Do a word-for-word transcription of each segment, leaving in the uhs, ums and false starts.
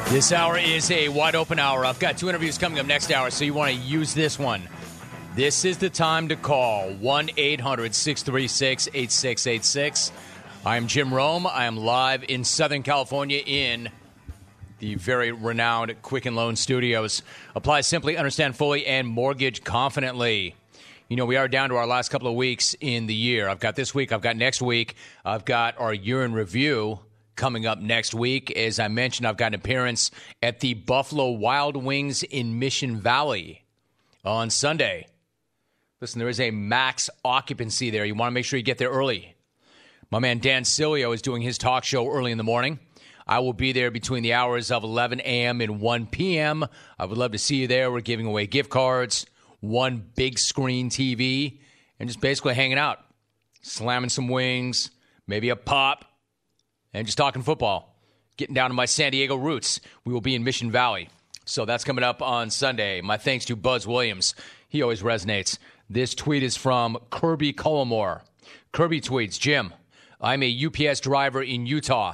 This hour is a wide open hour. I've got two interviews coming up next hour, so you want to use this one. This is the time to call one eight hundred six three six eight six eight six. I'm Jim Rome. I am live in Southern California in the very renowned Quicken Loan Studios. Apply simply, understand fully, and mortgage confidently. You know, we are down to our last couple of weeks in the year. I've got this week, I've got next week, I've got our year in review coming up next week. As I mentioned, I've got an appearance at the Buffalo Wild Wings in Mission Valley on Sunday. Listen, there is a max occupancy there. You want to make sure you get there early. My man Dan Cilio is doing his talk show early in the morning. I will be there between the hours of eleven a.m. and one p.m. I would love to see you there. We're giving away gift cards, one big screen T V, and just basically hanging out, slamming some wings, maybe a pop, and just talking football, getting down to my San Diego roots. We will be in Mission Valley. So that's coming up on Sunday. My thanks to Buzz Williams. He always resonates. This tweet is from Kirby Cullimore. Kirby tweets, Jim, I'm a U P S driver in Utah.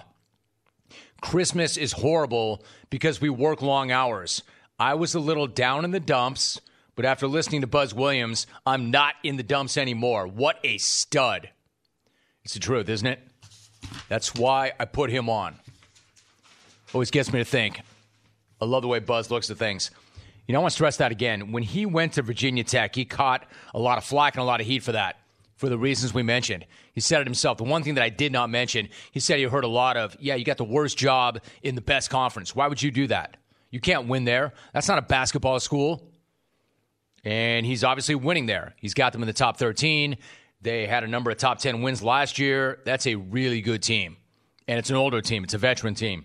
Christmas is horrible because we work long hours. I was a little down in the dumps, but after listening to Buzz Williams, I'm not in the dumps anymore. What a stud. It's the truth, isn't it? That's why I put him on. Always gets me to think. I love the way Buzz looks at things. You know, I want to stress that again. When he went to Virginia Tech, he caught a lot of flack and a lot of heat for that, for the reasons we mentioned. He said it himself. The one thing that I did not mention, he said he heard a lot of, yeah, you got the worst job in the best conference. Why would you do that? You can't win there. That's not a basketball school. And he's obviously winning there. He's got them in the top thirteen. They had a number of top ten wins last year. That's a really good team. And it's an older team. It's a veteran team.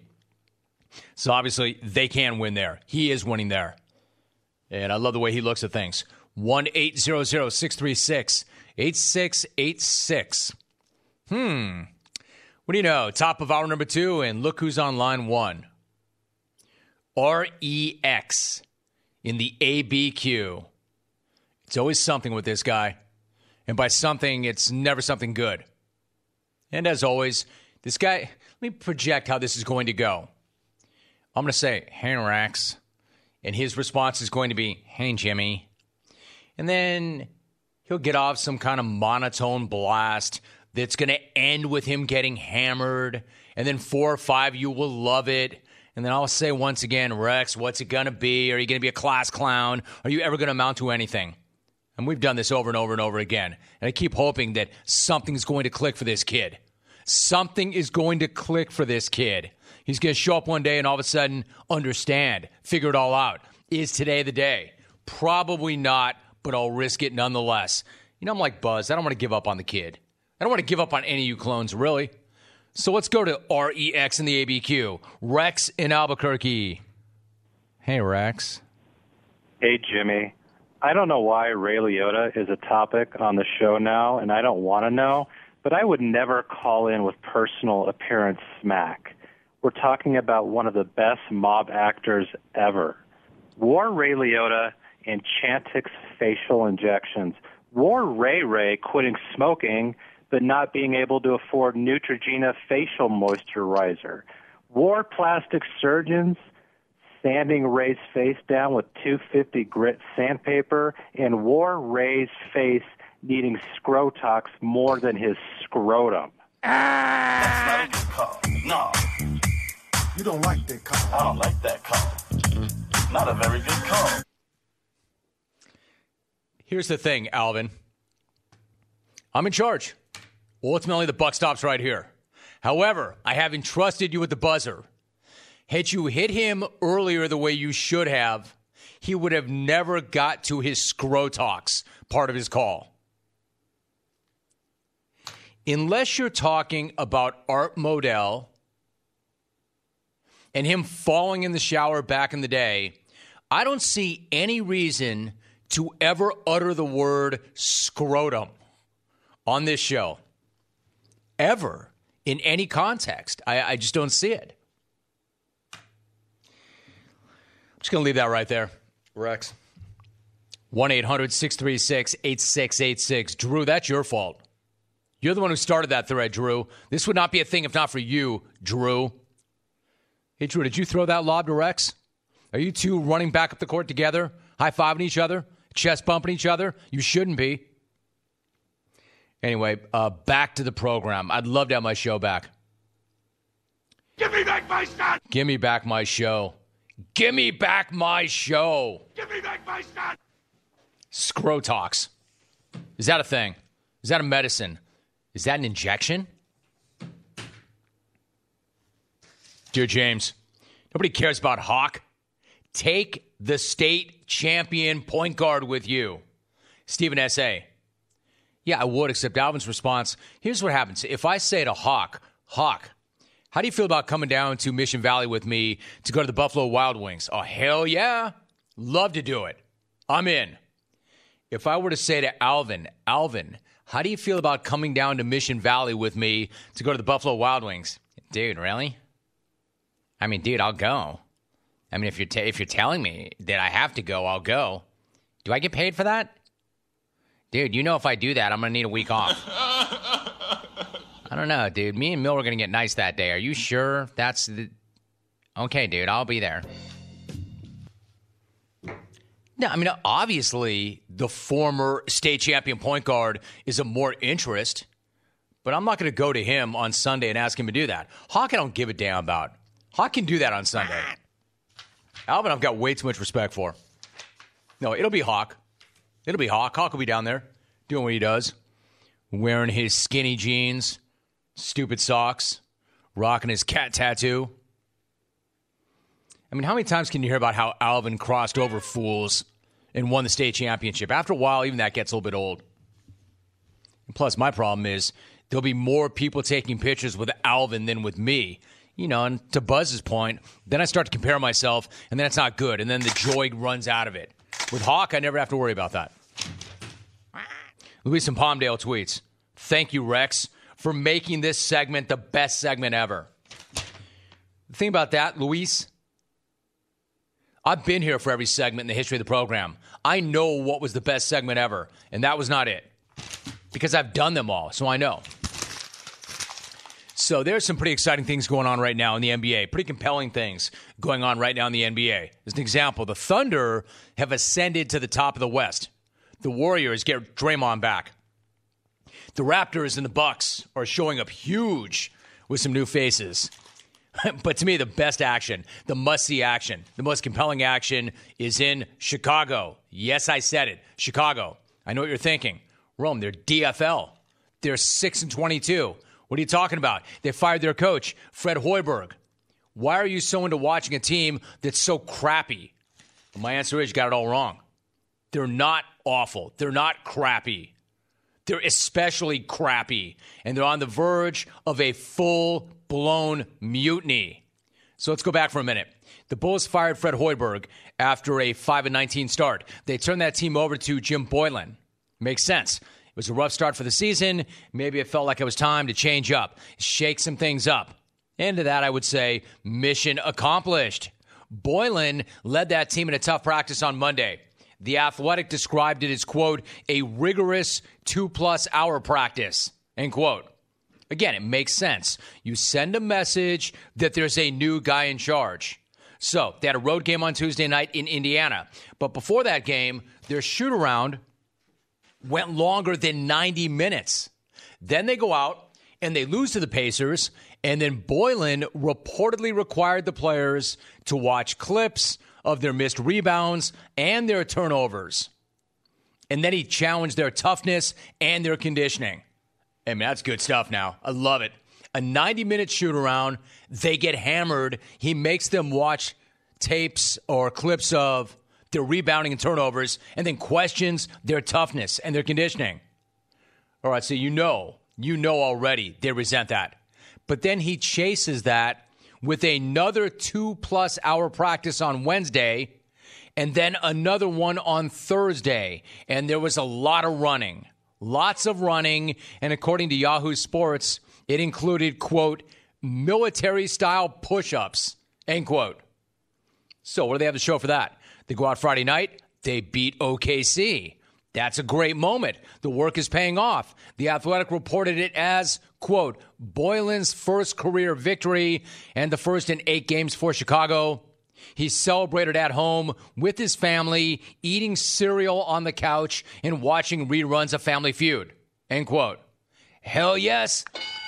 So obviously they can win there. He is winning there. And I love the way he looks at things. one eight hundred six three six eight six eight six. Hmm. What do you know? Top of hour number two, and look who's on line one. R E X in the A B Q. It's always something with this guy. And by something, it's never something good. And as always, this guy, let me project how this is going to go. I'm going to say, hey, Rex. And his response is going to be, hey, Jimmy. And then he'll get off some kind of monotone blast that's going to end with him getting hammered. And then four or five of you will love it. And then I'll say once again, Rex, what's it going to be? Are you going to be a class clown? Are you ever going to amount to anything? And we've done this over and over and over again. And I keep hoping that something's going to click for this kid. Something is going to click for this kid. He's going to show up one day and all of a sudden understand, figure it all out. Is today the day? Probably not, but I'll risk it nonetheless. You know, I'm like Buzz. I don't want to give up on the kid. I don't want to give up on any of you clones, really. So let's go to R E X in the A B Q. Rex in Albuquerque. Hey, Rex. Hey, Jimmy. I don't know why Ray Liotta is a topic on the show now, and I don't want to know, but I would never call in with personal appearance smack. We're talking about one of the best mob actors ever. War Ray Liotta and Chantix facial injections. War Ray Ray quitting smoking but not being able to afford Neutrogena facial moisturizer. War plastic surgeons sanding Ray's face down with two fifty grit sandpaper, and War Ray's face needing Scrotox more than his scrotum. That's not a good call. No. You don't like that call. I don't like that call. Not a very good call. Here's the thing, Alvin. I'm in charge. Ultimately, the buck stops right here. However, I have entrusted you with the buzzer. Had you hit him earlier the way you should have, he would have never got to his Scrotox part of his call. Unless you're talking about Art Modell and him falling in the shower back in the day, I don't see any reason to ever utter the word scrotum on this show. Ever. In any context. I, I just don't see it. I'm just going to leave that right there, Rex. one eight hundred six three six eight six eight six. Drew, that's your fault. You're the one who started that thread, Drew. This would not be a thing if not for you, Drew. Hey, Drew, did you throw that lob to Rex? Are you two running back up the court together, high-fiving each other, chest bumping each other? You shouldn't be. Anyway, uh, back to the program. I'd love to have my show back. Give me back my son! Give me back my show. Give me back my show. Give me back my son! Scrotox. Is that a thing? Is that a medicine? Is that an injection? Dear James, nobody cares about Hawk. Take the state champion point guard with you. Stephen S A. Yeah, I would, except Alvin's response. Here's what happens. If I say to Hawk, Hawk, how do you feel about coming down to Mission Valley with me to go to the Buffalo Wild Wings? Oh, hell yeah. Love to do it. I'm in. If I were to say to Alvin, Alvin, how do you feel about coming down to Mission Valley with me to go to the Buffalo Wild Wings? Dude, really? I mean, dude, I'll go. I mean, if you're, t- if you're telling me that I have to go, I'll go. Do I get paid for that? Dude, you know if I do that, I'm going to need a week off. I don't know, dude. Me and Mill are going to get nice that day. Are you sure that's the... Okay, dude, I'll be there. No, I mean, obviously, the former state champion point guard is of more interest, but I'm not going to go to him on Sunday and ask him to do that. Hawk, I don't give a damn about. Hawk can do that on Sunday. Alvin, I've got way too much respect for. No, it'll be Hawk. It'll be Hawk. Hawk will be down there doing what he does, wearing his skinny jeans, stupid socks, rocking his cat tattoo. I mean, how many times can you hear about how Alvin crossed over fools and won the state championship? After a while, even that gets a little bit old. And plus, my problem is there'll be more people taking pictures with Alvin than with me. You know, and to Buzz's point, then I start to compare myself, and then it's not good, and then the joy runs out of it. With Hawk, I never have to worry about that. Luis in Palmdale tweets, thank you, Rex, for making this segment the best segment ever. The thing about that, Luis, I've been here for every segment in the history of the program. I know what was the best segment ever, and that was not it. Because I've done them all, so I know. So there's some pretty exciting things going on right now in the N B A. Pretty compelling things going on right now in the N B A. As an example, the Thunder have ascended to the top of the West. The Warriors get Draymond back. The Raptors and the Bucks are showing up huge with some new faces. But to me, the best action, the must-see action, the most compelling action is in Chicago. Yes, I said it. Chicago. I know what you're thinking. Rome, they're D F L. They're six and twenty-two. What are you talking about? They fired their coach, Fred Hoiberg. Why are you so into watching a team that's so crappy? Well, my answer is you got it all wrong. They're not awful. They're not crappy. They're especially crappy. And they're on the verge of a full-blown mutiny. So let's go back for a minute. The Bulls fired Fred Hoiberg after a five and nineteen start. They turned that team over to Jim Boylan. Makes sense. It was a rough start for the season. Maybe it felt like it was time to change up, shake some things up. And to that, I would say, mission accomplished. Boylan led that team in a tough practice on Monday. The Athletic described it as, quote, a rigorous two-plus hour practice, end quote. Again, it makes sense. You send a message that there's a new guy in charge. So they had a road game on Tuesday night in Indiana. But before that game, their shoot-around went longer than ninety minutes. Then they go out and they lose to the Pacers, and then Boylan reportedly required the players to watch clips of their missed rebounds and their turnovers. And then he challenged their toughness and their conditioning. I mean, that's good stuff now. I love it. A ninety-minute shoot-around, they get hammered. He makes them watch tapes or clips of their rebounding and turnovers, and then questions their toughness and their conditioning. All right, so you know, you know already they resent that. But then he chases that with another two-plus hour practice on Wednesday, and then another one on Thursday. And there was a lot of running, lots of running, and according to Yahoo Sports, it included, quote, military-style push-ups, end quote. So what do they have to show for that? They go out Friday night, they beat O K C. That's a great moment. The work is paying off. The Athletic reported it as, quote, Boylen's first career victory and the first in eight games for Chicago. He celebrated at home with his family, eating cereal on the couch and watching reruns of Family Feud, end quote. Hell yes.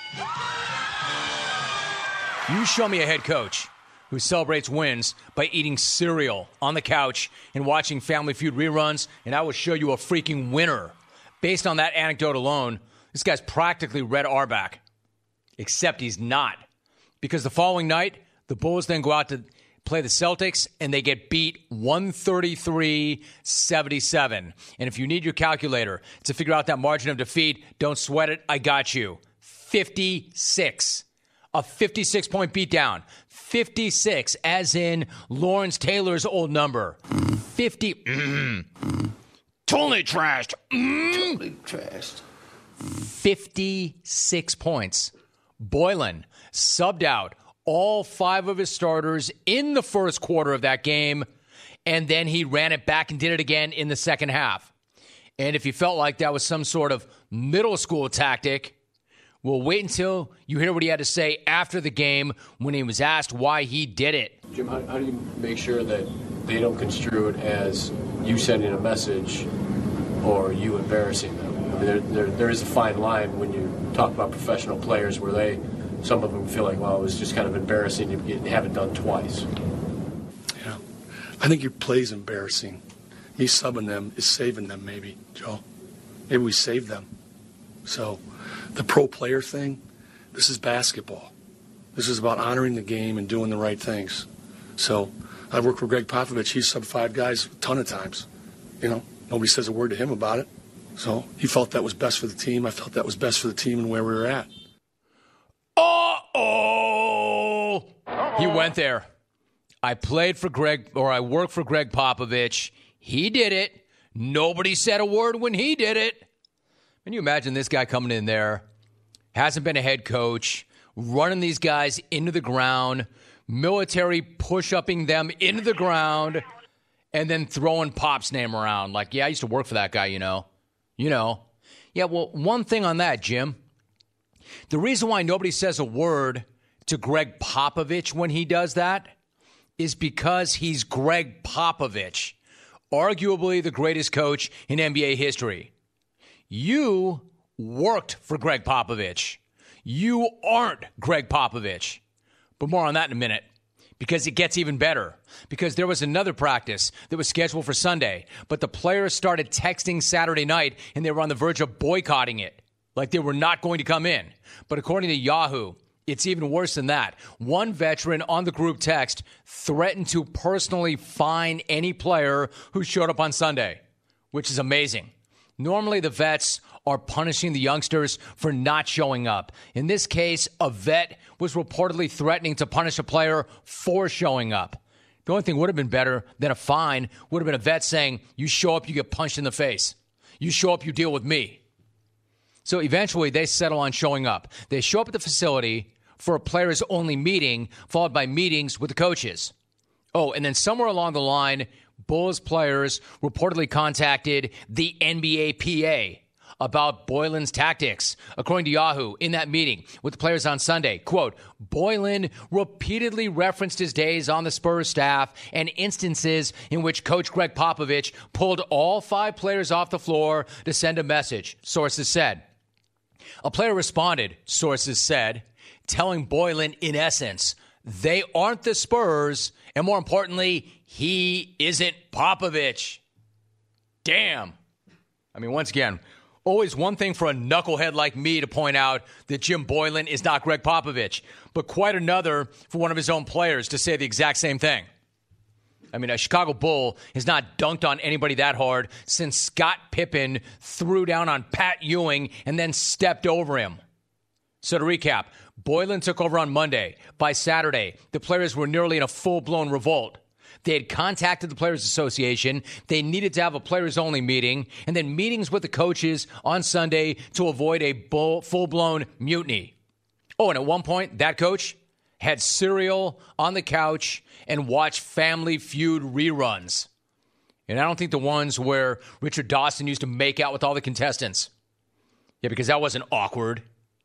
You show me a head coach who celebrates wins by eating cereal on the couch and watching Family Feud reruns, and I will show you a freaking winner. Based on that anecdote alone, this guy's practically Red Auerbach, except he's not. Because the following night, the Bulls then go out to play the Celtics, and they get beat one thirty-three seventy-seven. And if you need your calculator to figure out that margin of defeat, don't sweat it. I got you. fifty-six. A fifty-six point beatdown. fifty-six, as in Lawrence Taylor's old number. fifty. Mm, totally trashed. Mm, totally trashed. fifty-six points. Boylen subbed out all five of his starters in the first quarter of that game, and then he ran it back and did it again in the second half. And if you felt like that was some sort of middle school tactic, well, wait until you hear what he had to say after the game when he was asked why he did it. Jim, how, how do you make sure that they don't construe it as you sending a message or you embarrassing them? I mean, there, there, there is a fine line when you talk about professional players where they, some of them feel like, well, it was just kind of embarrassing you have it done twice. Yeah, I think your play's embarrassing. Me subbing them is saving them, maybe, Joe. Maybe we saved them. So the pro player thing, this is basketball. This is about honoring the game and doing the right things. So I've worked with Greg Popovich. He's subbed five guys a ton of times. You know, nobody says a word to him about it. So he felt that was best for the team. I felt that was best for the team and where we were at. Uh-oh. He went there. I played for Greg, or I worked for Greg Popovich. He did it. Nobody said a word when he did it. Can you imagine this guy coming in there, hasn't been a head coach, running these guys into the ground, military push-upping them into the ground, and then throwing Pop's name around. Like, yeah, I used to work for that guy, you know. You know. Yeah, well, one thing on that, Jim. The reason why nobody says a word to Greg Popovich when he does that is because he's Greg Popovich, arguably the greatest coach in N B A history. You worked for Greg Popovich. You aren't Greg Popovich. But more on that in a minute, because it gets even better. Because there was another practice that was scheduled for Sunday, but the players started texting Saturday night, and they were on the verge of boycotting it, like they were not going to come in. But according to Yahoo, it's even worse than that. One veteran on the group text threatened to personally fine any player who showed up on Sunday, which is amazing. Normally, the vets are punishing the youngsters for not showing up. In this case, a vet was reportedly threatening to punish a player for showing up. The only thing would have been better than a fine would have been a vet saying, you show up, you get punched in the face. You show up, you deal with me. So eventually, they settle on showing up. They show up at the facility for a players-only meeting, followed by meetings with the coaches. Oh, and then somewhere along the line, Bulls players reportedly contacted the N B A P A about Boylen's tactics. According to Yahoo, in that meeting with the players on Sunday, quote, Boylen repeatedly referenced his days on the Spurs staff and instances in which Coach Greg Popovich pulled all five players off the floor to send a message, sources said. A player responded, sources said, telling Boylen, in essence, they aren't the Spurs, and more importantly, he isn't Popovich. Damn. I mean, once again, always one thing for a knucklehead like me to point out that Jim Boylen is not Greg Popovich, but quite another for one of his own players to say the exact same thing. I mean, a Chicago Bull has not dunked on anybody that hard since Scott Pippen threw down on Pat Ewing and then stepped over him. So to recap, Boylen took over on Monday. By Saturday, the players were nearly in a full-blown revolt. They had contacted the Players Association. They needed to have a players-only meeting, and then meetings with the coaches on Sunday to avoid a bull, full-blown mutiny. Oh, and at one point, that coach had cereal on the couch and watched Family Feud reruns. And I don't think the ones where Richard Dawson used to make out with all the contestants. Yeah, because that wasn't awkward.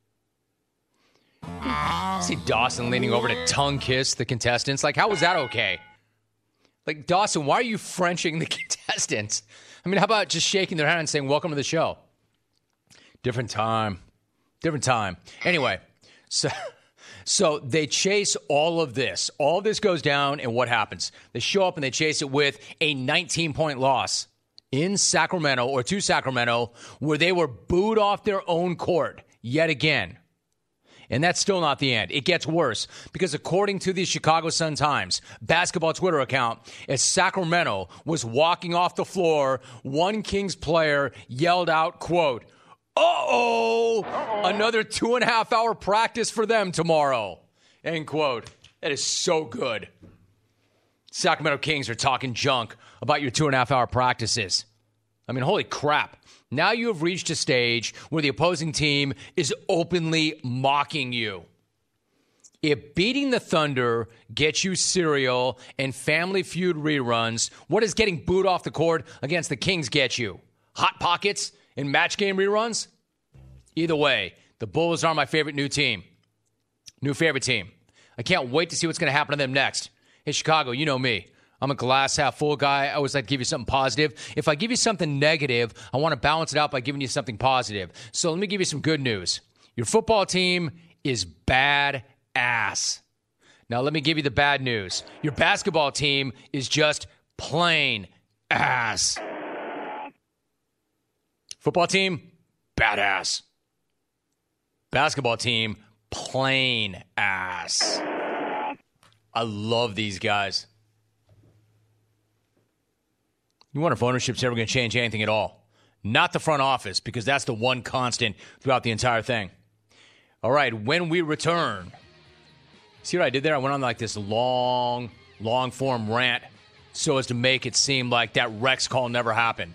See Dawson leaning over to tongue kiss the contestants. Like, how was that okay? Like, Dawson, why are you Frenching the contestants? I mean, how about just shaking their hand and saying, welcome to the show? Different time. Different time. Anyway, so so they chase all of this. All of this goes down, and what happens? They show up and they chase it with a nineteen-point loss in Sacramento, or to Sacramento, where they were booed off their own court yet again. And that's still not the end. It gets worse because according to the Chicago Sun-Times basketball Twitter account, as Sacramento was walking off the floor, one Kings player yelled out, quote, Uh-oh, Uh-oh. another two and a half hour practice for them tomorrow, end quote. That is so good. Sacramento Kings are talking junk about your two and a half hour practices. I mean, holy crap. Now you have reached a stage where the opposing team is openly mocking you. If beating the Thunder gets you cereal and Family Feud reruns, what does getting booed off the court against the Kings get you? Hot Pockets and match game reruns? Either way, the Bulls are my favorite new team. New favorite team. I can't wait to see what's going to happen to them next. Hey, Chicago, you know me. I'm a glass half full guy. I always like to give you something positive. If I give you something negative, I want to balance it out by giving you something positive. So let me give you some good news. Your football team is bad ass. Now let me give you the bad news. Your basketball team is just plain ass. Football team, badass. Basketball team, plain ass. I love these guys. You wonder if ownership's ever going to change anything at all. Not the front office, because that's the one constant throughout the entire thing. All right, when we return, see what I did there? I went on like this long, long-form rant so as to make it seem like that Rex call never happened.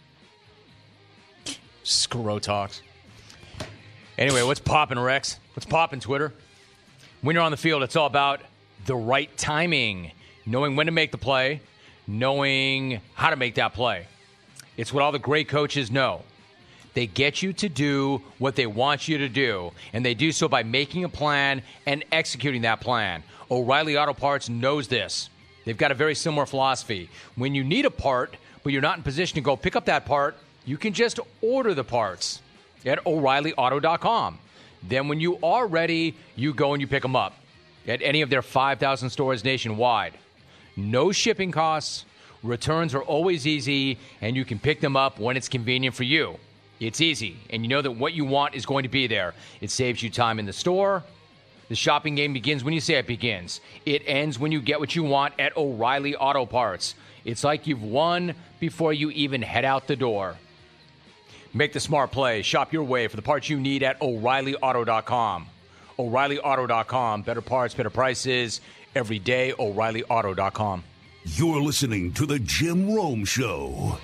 Scrotox. Anyway, what's poppin', Rex? What's poppin', Twitter? When you're on the field, it's all about the right timing, knowing when to make the play, knowing how to make that play. It's what all the great coaches know. They get you to do what they want you to do, and they do so by making a plan and executing that plan. O'Reilly Auto Parts knows this. They've got a very similar philosophy. When you need a part, but you're not in position to go pick up that part, you can just order the parts at O'Reilly Auto dot com. Then when you are ready, you go and you pick them up at any of their five thousand stores nationwide. No shipping costs, returns are always easy, and you can pick them up when it's convenient for you. It's easy, and you know that what you want is going to be there. It saves you time in the store. The shopping game begins when you say it begins. It ends when you get what you want at O'Reilly Auto Parts. It's like you've won before you even head out the door. Make the smart play. Shop your way for the parts you need at O'Reilly Auto dot com. O'Reilly Auto dot com. Better parts, better prices. Every day, O'Reilly Auto dot com. You're listening to The Jim Rome Show.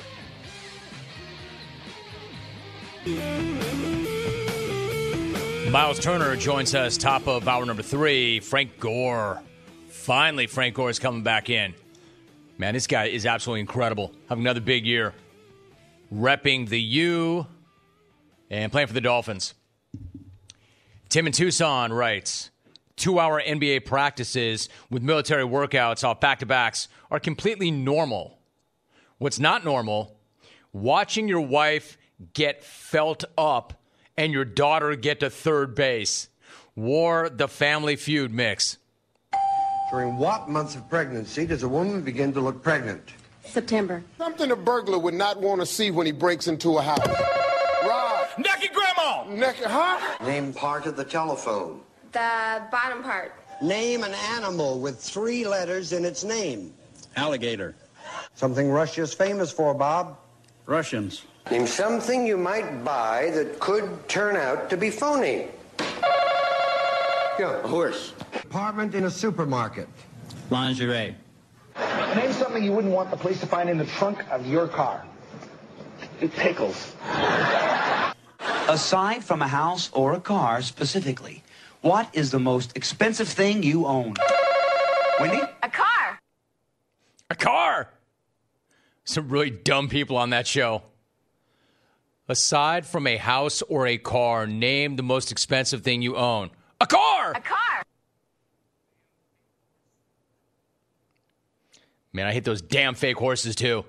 Miles Turner joins us, top of hour number three. Frank Gore. Finally, Frank Gore is coming back in. Man, this guy is absolutely incredible. Having another big year. Repping the U and playing for the Dolphins. Tim in Tucson writes, two-hour N B A practices with military workouts off back-to-backs are completely normal. What's not normal, watching your wife get felt up and your daughter get to third base. War the Family Feud mix. During what months of pregnancy does a woman begin to look pregnant? September. Something a burglar would not want to see when he breaks into a house. Right. Naked grandma! Naked, huh? Name part of the telephone. The bottom part. Name an animal with three letters in its name. Alligator. Something Russia's famous for, Bob. Russians. Name something you might buy that could turn out to be phony. Yeah, a horse. Apartment in a supermarket. Lingerie. Name something you wouldn't want the police to find in the trunk of your car. Pickles. Aside from a house or a car specifically, what is the most expensive thing you own? Wendy? A car. A car. Some really dumb people on that show. Aside from a house or a car, name the most expensive thing you own. A car! A car! Man, I hate those damn fake horses, too.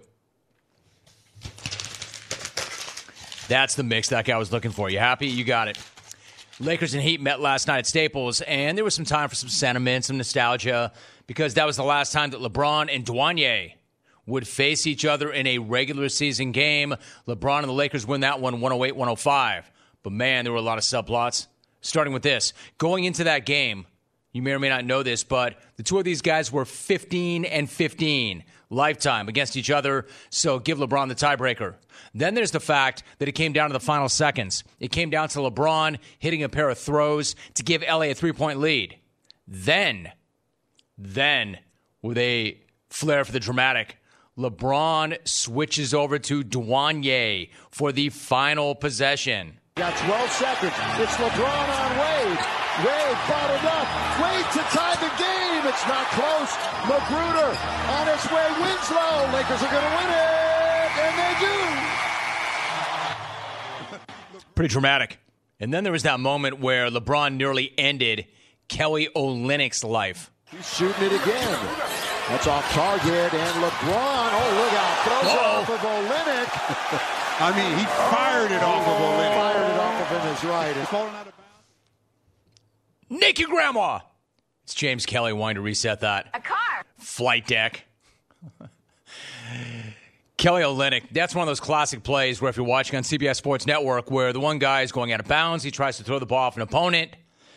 That's the mix that guy was looking for. You happy? You got it. Lakers and Heat met last night at Staples, and there was some time for some sentiment, some nostalgia, because that was the last time that LeBron and Dwanye would face each other in a regular season game. LeBron and the Lakers win that one one oh eight one oh five. But, man, there were a lot of subplots. Starting with this. Going into that game, you may or may not know this, but the two of these guys were fifteen and fifteen lifetime against each other, so give LeBron the tiebreaker. Then there's the fact that it came down to the final seconds. It came down to LeBron hitting a pair of throws to give L A a three-point lead. Then, then, with a flair for the dramatic, LeBron switches over to Dwanye for the final possession. Got twelve seconds. It's LeBron on Wade. Wade bottled up. Wade to tie the game. It's not close. Magruder on his way. Winslow. Lakers are going to win it. And they do. Pretty dramatic. And then there was that moment where LeBron nearly ended Kelly Olynyk's life. He's shooting it again. That's off target. And LeBron, oh, look out. Throws it off of Olynyk. I mean, he fired it off of Olynyk. Fired it off of him is right. It's falling out of bounds. Naked Grandma. It's James Kelly wanting to reset that. A car. Flight deck. Kelly Olynyk, that's one of those classic plays where if you're watching on C B S Sports Network where the one guy is going out of bounds, he tries to throw the ball off an opponent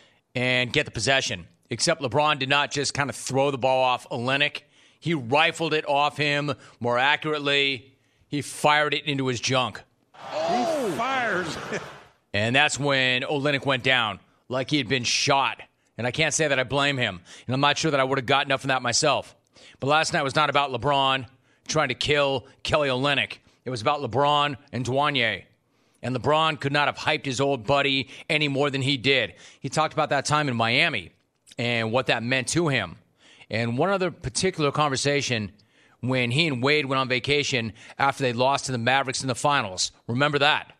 and get the possession. Except LeBron did not just kind of throw the ball off Olynyk. He rifled it off him more accurately. He fired it into his junk. Oh, he fires. And that's when Olynyk went down, like he had been shot. And I can't say that I blame him. And I'm not sure that I would have gotten up from that myself. But last night was not about LeBron trying to kill Kelly Olynyk. It was about LeBron and Dwanye. And LeBron could not have hyped his old buddy any more than he did. He talked about that time in Miami and what that meant to him. And one other particular conversation when he and Wade went on vacation after they lost to the Mavericks in the finals. Remember that?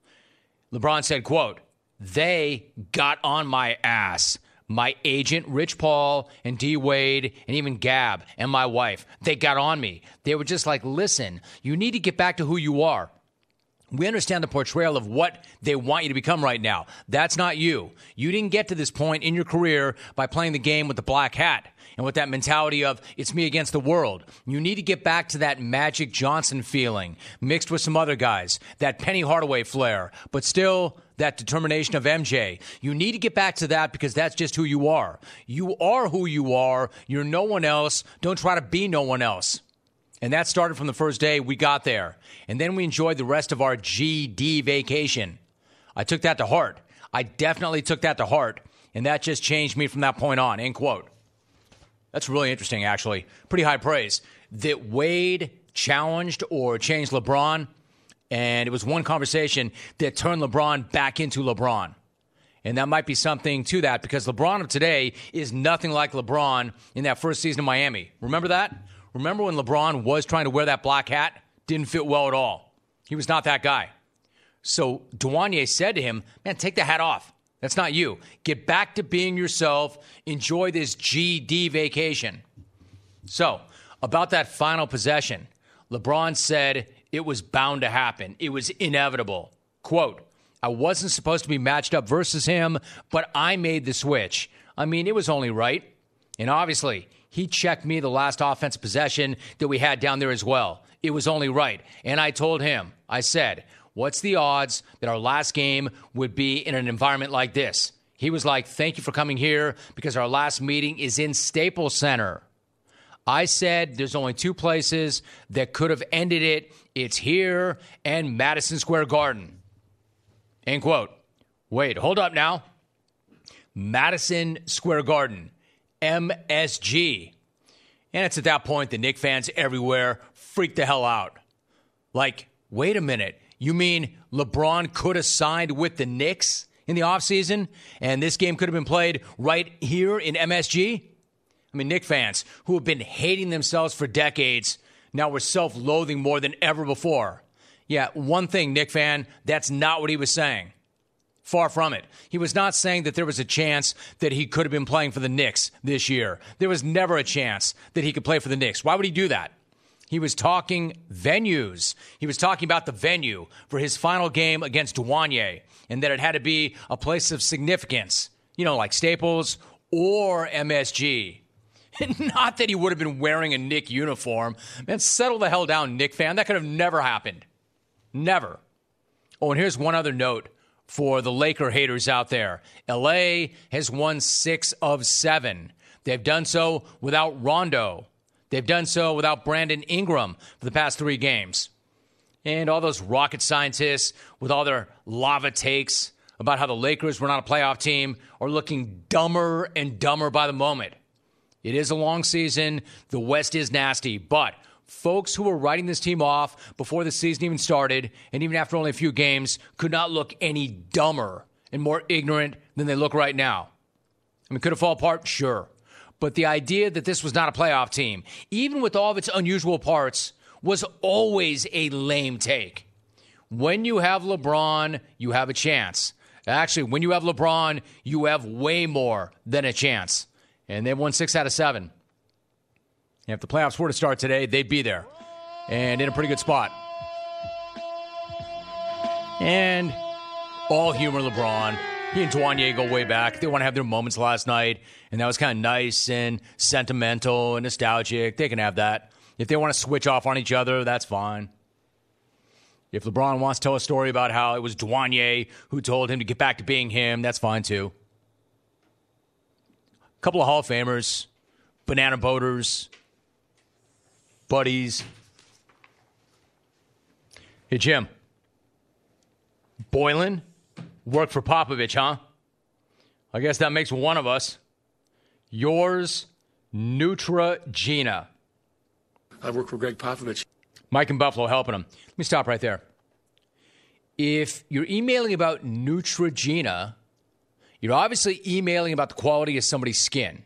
LeBron said, quote, "They got on my ass. My agent, Rich Paul, and D. Wade, and even Gab, and my wife, they got on me. They were just like, listen, you need to get back to who you are. We understand the portrayal of what they want you to become right now. That's not you. You didn't get to this point in your career by playing the game with the black hat and with that mentality of it's me against the world. You need to get back to that Magic Johnson feeling mixed with some other guys, that Penny Hardaway flair, but still that determination of M J. You need to get back to that because that's just who you are. You are who you are. You're no one else. Don't try to be no one else." And that started from the first day we got there. And then we enjoyed the rest of our G D vacation. I took that to heart. I definitely took that to heart. And that just changed me from that point on. End quote. That's really interesting, actually. Pretty high praise. That Wade challenged or changed LeBron. And it was one conversation that turned LeBron back into LeBron. And that might be something to that because LeBron of today is nothing like LeBron in that first season of Miami. Remember that? Remember when LeBron was trying to wear that black hat? Didn't fit well at all. He was not that guy. So Dwanye said to him, man, take the hat off. That's not you. Get back to being yourself. Enjoy this G D vacation. So about that final possession, LeBron said it was bound to happen. It was inevitable. Quote, "I wasn't supposed to be matched up versus him, but I made the switch. I mean, it was only right. And obviously, he checked me the last offensive possession that we had down there as well. It was only right. And I told him, I said, what's the odds that our last game would be in an environment like this? He was like, thank you for coming here because our last meeting is in Staples Center. I said there's only two places that could have ended it. It's here and Madison Square Garden." End quote. Wait, hold up now. Madison Square Garden. M S G. And it's at that point the Knicks fans everywhere freak the hell out. Like, wait a minute. You mean LeBron could have signed with the Knicks in the offseason and this game could have been played right here in M S G? I mean, Knicks fans who have been hating themselves for decades Now we're self-loathing more than ever before. Yeah, one thing, Knick fan, that's not what he was saying. Far from it. He was not saying that there was a chance that he could have been playing for the Knicks this year. There was never a chance that he could play for the Knicks. Why would he do that? He was talking venues. He was talking about the venue for his final game against Duanye, and that it had to be a place of significance, you know, like Staples or M S G. Not that he would have been wearing a Knick uniform. Man, settle the hell down, Knick fan. That could have never happened. Never. Oh, and here's one other note for the Laker haters out there. L A has won six of seven. They've done so without Rondo. They've done so without Brandon Ingram for the past three games. And all those rocket scientists with all their lava takes about how the Lakers were not a playoff team are looking dumber and dumber by the moment. It is a long season. The West is nasty. But folks who were writing this team off before the season even started, and even after only a few games, could not look any dumber and more ignorant than they look right now. I mean, could it fall apart? Sure. But the idea that this was not a playoff team, even with all of its unusual parts, was always a lame take. When you have LeBron, you have a chance. Actually, when you have LeBron, you have way more than a chance. And they've won six out of seven. And if the playoffs were to start today, they'd be there. And in a pretty good spot. And all humor LeBron. He and Duanye go way back. They want to have their moments last night. And that was kind of nice and sentimental and nostalgic. They can have that. If they want to switch off on each other, that's fine. If LeBron wants to tell a story about how it was Duanye who told him to get back to being him, that's fine too. A couple of Hall of Famers, banana boaters, buddies. Hey, Jim. Boylan worked for Popovich, huh? I guess that makes one of us. Yours, Neutrogena. I work for Greg Popovich. Mike in Buffalo helping him. Let me stop right there. If you're emailing about Neutrogena, you're obviously emailing about the quality of somebody's skin.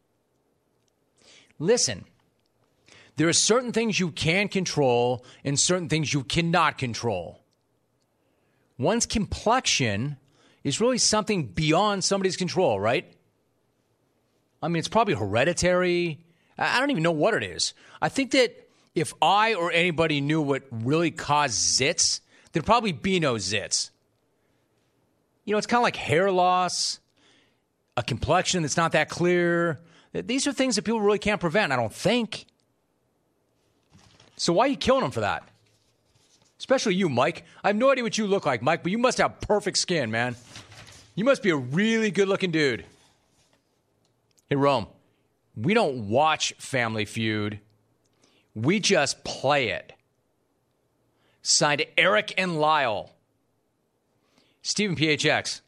Listen, there are certain things you can control and certain things you cannot control. One's complexion is really something beyond somebody's control, right? I mean, it's probably hereditary. I don't even know what it is. I think that if I or anybody knew what really caused zits, there'd probably be no zits. You know, it's kind of like hair loss, a complexion that's not that clear. These are things that people really can't prevent, I don't think. So why are you killing them for that? Especially you, Mike. I have no idea what you look like, Mike, but you must have perfect skin, man. You must be a really good-looking dude. Hey, Rome, we don't watch Family Feud. We just play it. Signed Eric and Lyle. Stephen P H X.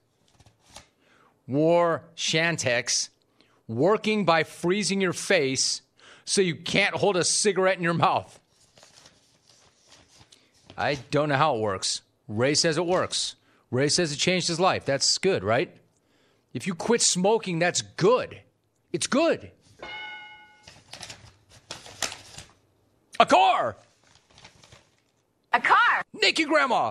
War Shantex. Working by freezing your face so you can't hold a cigarette in your mouth. I don't know how it works. Ray says it works. Ray says it changed his life. That's good, right? If you quit smoking, that's good. It's good. A car! A car! Nikki Grandma!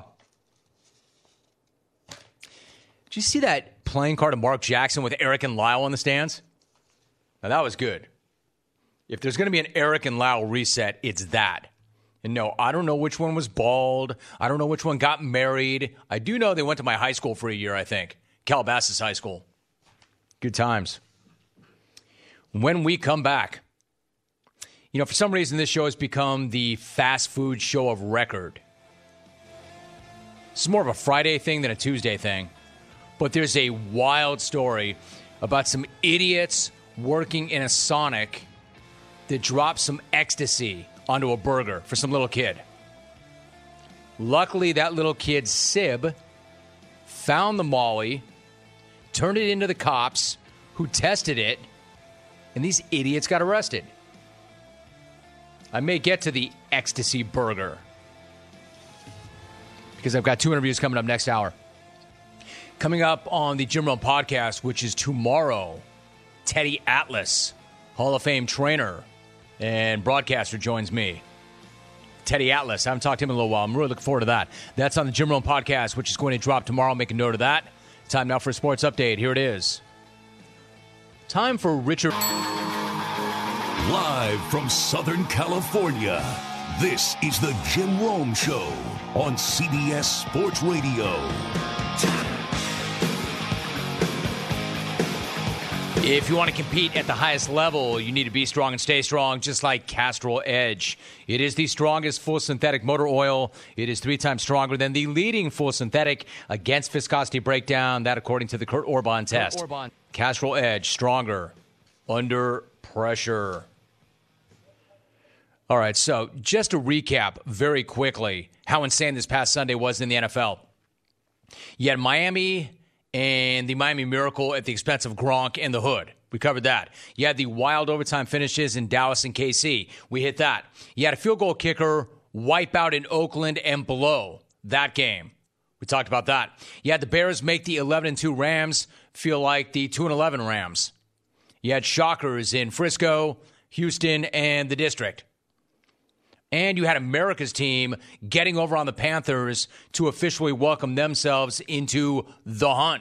Did you see that playing card of Mark Jackson with Eric and Lyle on the stands? Now, that was good. If there's going to be an Eric and Lyle reset, it's that. And no, I don't know which one was bald. I don't know which one got married. I do know they went to my high school for a year, I think. Calabasas High School. Good times. When we come back, you know, for some reason this show has become the fast food show of record. It's more of a Friday thing than a Tuesday thing. But there's a wild story about some idiots working in a Sonic that dropped some ecstasy onto a burger for some little kid. Luckily, that little kid, Sib, found the Molly, turned it into the cops, who tested it, and these idiots got arrested. I may get to the ecstasy burger because I've got two interviews coming up next hour. Coming up on the Jim Rome podcast, which is tomorrow, Teddy Atlas, Hall of Fame trainer and broadcaster, joins me. Teddy Atlas. I haven't talked to him in a little while. I'm really looking forward to that. That's on the Jim Rome podcast, which is going to drop tomorrow. Make a note of that. Time now for a sports update. Here it is. Time for Richard. Live from Southern California, this is the Jim Rome Show on C B S Sports Radio. If you want to compete at the highest level, you need to be strong and stay strong, just like Castrol Edge. It is the strongest full synthetic motor oil. It is three times stronger than the leading full synthetic against viscosity breakdown. That, according to the Kurt Orban test. Kurt Orban. Castrol Edge, stronger under pressure. All right, so just to recap very quickly how insane this past Sunday was in the N F L. You had Miami and the Miami Miracle at the expense of Gronk and the Hood. We covered that. You had the wild overtime finishes in Dallas and K C. We hit that. You had a field goal kicker wipe out in Oakland and below that game. We talked about that. You had the Bears make the eleven and two Rams feel like the two and eleven Rams. You had shockers in Frisco, Houston, and the District. And you had America's team getting over on the Panthers to officially welcome themselves into the hunt.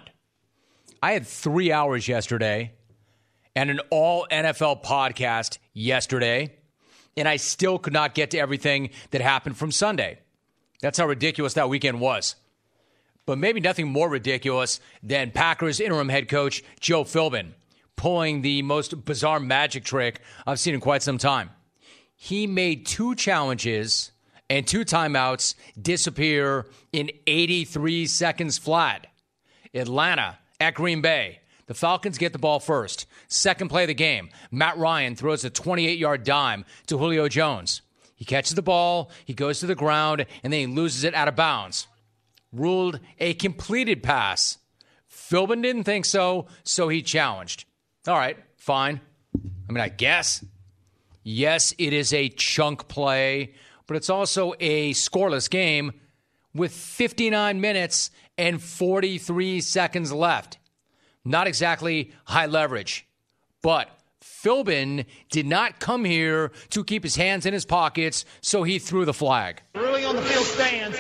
I had three hours yesterday and an all N F L podcast yesterday, and I still could not get to everything that happened from Sunday. That's how ridiculous that weekend was. But maybe nothing more ridiculous than Packers interim head coach Joe Philbin pulling the most bizarre magic trick I've seen in quite some time. He made two challenges and two timeouts disappear in eighty-three seconds flat. Atlanta at Green Bay. The Falcons get the ball first. Second play of the game, Matt Ryan throws a twenty-eight-yard dime to Julio Jones. He catches the ball, he goes to the ground, and then he loses it out of bounds. Ruled a completed pass. Philbin didn't think so, so he challenged. All right, fine. I mean, I guess. Yes, it is a chunk play, but it's also a scoreless game with fifty-nine minutes and forty-three seconds left. Not exactly high leverage, but Philbin did not come here to keep his hands in his pockets, so he threw the flag. Ruling on the field stands.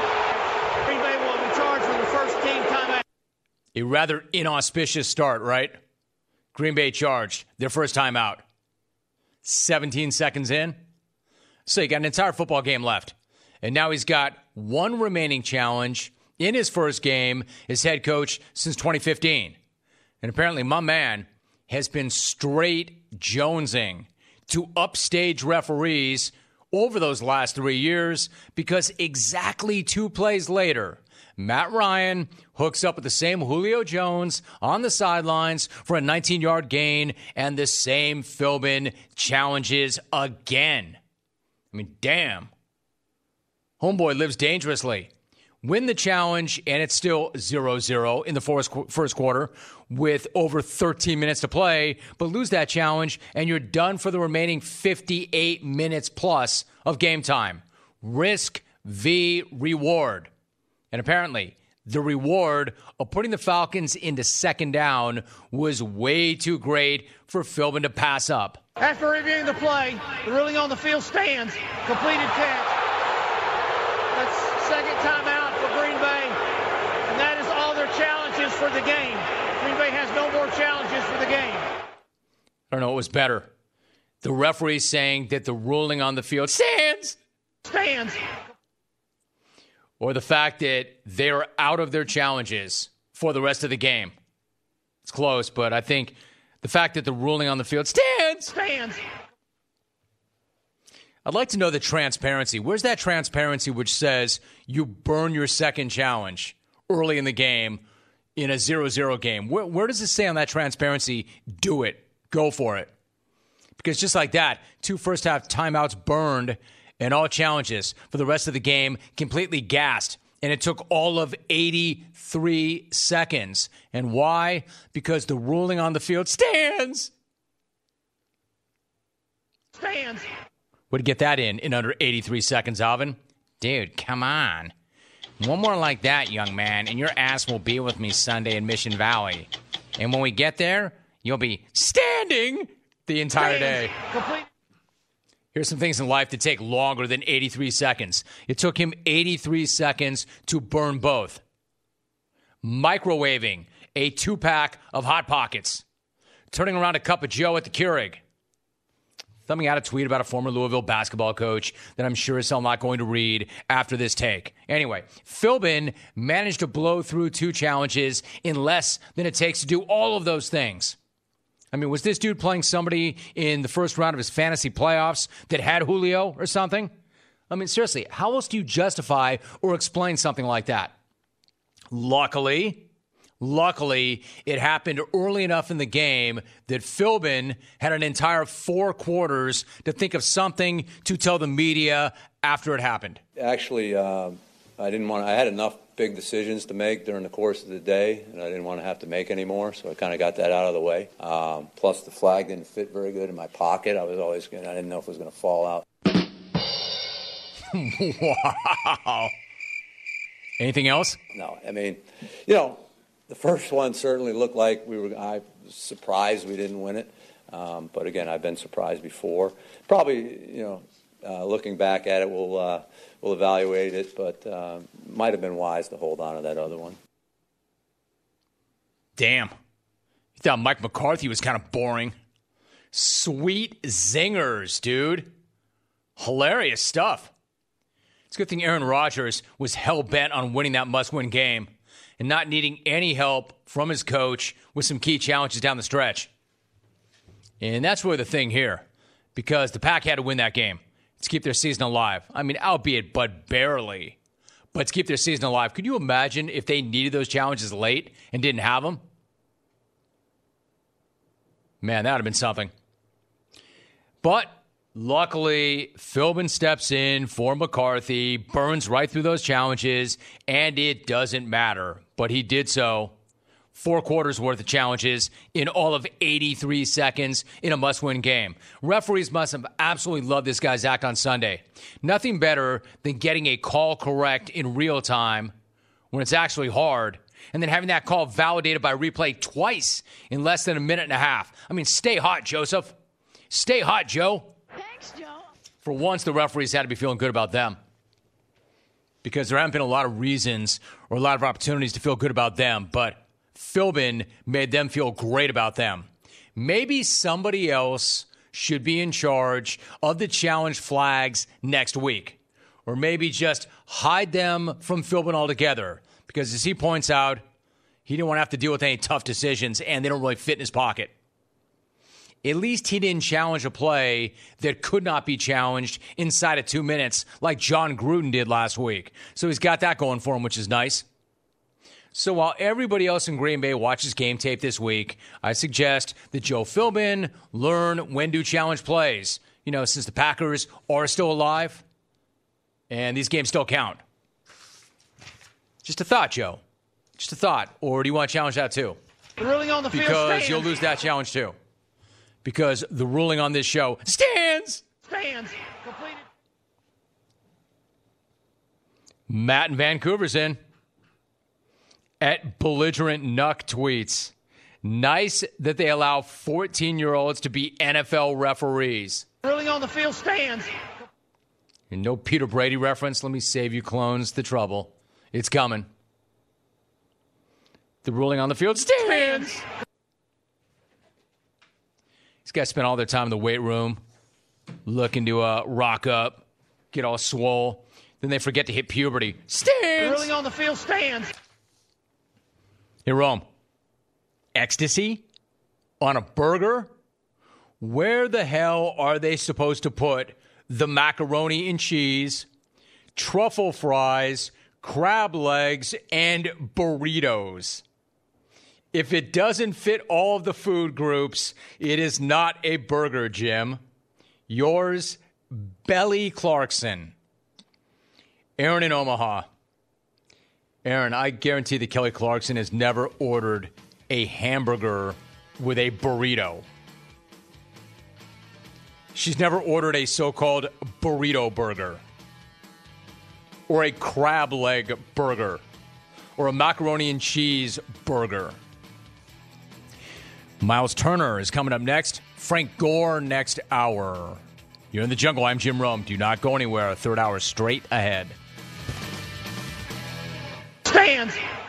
Green Bay will be charged for the first team timeout. A rather inauspicious start, right? Green Bay charged their first time out. seventeen seconds in. So you got an entire football game left. And now he's got one remaining challenge in his first game as head coach since twenty fifteen. And apparently my man has been straight jonesing to upstage referees over those last three years because exactly two plays later, Matt Ryan hooks up with the same Julio Jones on the sidelines for a nineteen-yard gain, and the same Philbin challenges again. I mean, damn. Homeboy lives dangerously. Win the challenge, and it's still zero zero in the first quarter with over thirteen minutes to play, but lose that challenge, and you're done for the remaining fifty-eight minutes plus of game time. Risk v. reward. And apparently, the reward of putting the Falcons into second down was way too great for Philbin to pass up. After reviewing the play, the ruling on the field stands. Completed catch. That's second timeout for Green Bay. And that is all their challenges for the game. Green Bay has no more challenges for the game. I don't know what was better. The referee saying that the ruling on the field stands. Stands. Or the fact that they're out of their challenges for the rest of the game. It's close, but I think the fact that the ruling on the field stands. Stands. I'd like to know the transparency. Where's that transparency which says you burn your second challenge early in the game in a zero zero game? Where, where does it say on that transparency, do it, go for it? Because just like that, two first-half timeouts burned and all challenges for the rest of the game completely gassed. And it took all of eighty-three seconds. And why? Because the ruling on the field stands. Stands. Way to get that in in under eighty-three seconds, Alvin. Dude, come on. One more like that, young man, and your ass will be with me Sunday in Mission Valley. And when we get there, you'll be standing the entire day. Complete. Here's some things in life that take longer than eighty-three seconds. It took him eighty-three seconds to burn both. Microwaving a two-pack of Hot Pockets. Turning around a cup of Joe at the Keurig. Thumbing out a tweet about a former Louisville basketball coach that I'm sure is I'm not going to read after this take. Anyway, Philbin managed to blow through two challenges in less than it takes to do all of those things. I mean, was this dude playing somebody in the first round of his fantasy playoffs that had Julio or something? I mean, seriously, how else do you justify or explain something like that? Luckily, luckily, it happened early enough in the game that Philbin had an entire four quarters to think of something to tell the media after it happened. Actually, uh, I didn't want. I had enough big decisions to make during the course of the day, and I didn't want to have to make any more, so I kind of got that out of the way. Um, plus, the flag didn't fit very good in my pocket. I was always going. I didn't know if it was going to fall out. Wow. Anything else? No, I mean, you know, the first one certainly looked like we were. I was surprised we didn't win it, um, but again, I've been surprised before. Probably, you know, uh, looking back at it, we'll uh, we'll evaluate it, but uh, might have been wise to hold on to that other one. Damn, you thought Mike McCarthy was kind of boring. Sweet zingers, dude. Hilarious stuff. It's a good thing Aaron Rodgers was hell-bent on winning that must-win game and not needing any help from his coach with some key challenges down the stretch. And that's really the thing here, because the Pack had to win that game to keep their season alive. I mean, albeit but barely, but to keep their season alive. Could you imagine if they needed those challenges late and didn't have them? Man, that would have been something. But luckily, Philbin steps in for McCarthy, burns right through those challenges, and it doesn't matter. But he did so. Four quarters worth of challenges in all of eighty-three seconds in a must-win game. Referees must have absolutely loved this guy's act on Sunday. Nothing better than getting a call correct in real time when it's actually hard, and then having that call validated by replay twice in less than a minute and a half. I mean, stay hot, Joseph. Stay hot, Joe. Thanks, Joe. For once, the referees had to be feeling good about them, because there haven't been a lot of reasons or a lot of opportunities to feel good about them, but Philbin made them feel great about them. Maybe somebody else should be in charge of the challenge flags next week, or maybe just hide them from Philbin altogether, because as he points out, he didn't want to have to deal with any tough decisions, and they don't really fit in his pocket. At least he didn't challenge a play that could not be challenged inside of two minutes like John Gruden did last week. So he's got that going for him, which is nice. So while everybody else in Green Bay watches game tape this week, I suggest that Joe Philbin learn when to challenge plays. You know, since the Packers are still alive and these games still count. Just a thought, Joe. Just a thought. Or do you want to challenge that too? The ruling on the field Because stands. you'll lose that challenge too. Because the ruling on this show stands. Stands. Completed. Matt in Vancouver's in. At Belligerent Nuck tweets, nice that they allow fourteen-year-olds to be N F L referees. Ruling on the field stands. And no Peter Brady reference. Let me save you clones the trouble. It's coming. The ruling on the field stands. Stands. These guys spend all their time in the weight room looking to uh, rock up, get all swole. Then they forget to hit puberty. Stands. Ruling on the field stands. Hey, Rome. Ecstasy on a burger? Where the hell are they supposed to put the macaroni and cheese, truffle fries, crab legs, and burritos? If it doesn't fit all of the food groups, it is not a burger, Jim. Yours, Belly Clarkson. Aaron in Omaha. Aaron, I guarantee that Kelly Clarkson has never ordered a hamburger with a burrito. She's never ordered a so-called burrito burger, or a crab leg burger, or a macaroni and cheese burger. Miles Turner is coming up next. Frank Gore next hour. You're in the jungle. I'm Jim Rome. Do not go anywhere. A third hour straight ahead. Stands.